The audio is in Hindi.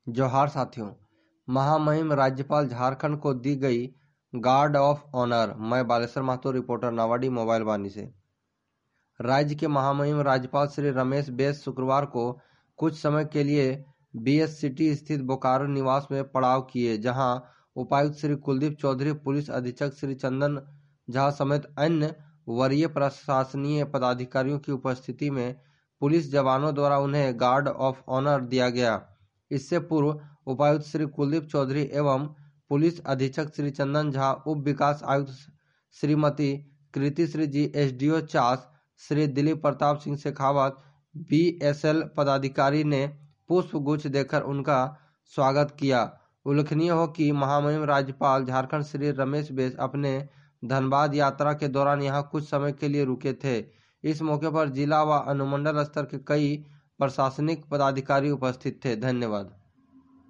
जोहार साथियों। महामहिम राज्यपाल झारखंड को दी गई गार्ड ऑफ ऑनर। मैं बालेश्वर महतो, रिपोर्टर नावाडी मोबाइल वानी से। राज्य के महामहिम राज्यपाल श्री रमेश बैस शुक्रवार को कुछ समय के लिए बीएस सिटी स्थित बोकारो निवास में पड़ाव किए, जहां उपायुक्त श्री कुलदीप चौधरी, पुलिस अधीक्षक श्री चंदन झा समेत अन्य वरीय प्रशासनीय पदाधिकारियों की उपस्थिति में पुलिस जवानों द्वारा उन्हें गार्ड ऑफ ऑनर दिया गया। इससे पूर्व उपायुक्त श्री कुलदीप चौधरी एवं पुलिस अधीक्षक श्री चंदन झा, उप विकास आयुक्त श्रीमती कृति श्री जी, एसडीओ चास श्री दिलीप प्रताप सिंह शेखावत, बीएसएल पदाधिकारी ने पुष्प गुच्छ देकर उनका स्वागत किया। उल्लेखनीय हो कि महामहिम राज्यपाल झारखंड श्री रमेश बैस अपने धनबाद यात्रा के दौरान यहां कुछ समय के लिए रुके थे। इस मौके पर जिला व अनुमंडल स्तर के कई प्रशासनिक पदाधिकारी उपस्थित थे। धन्यवाद।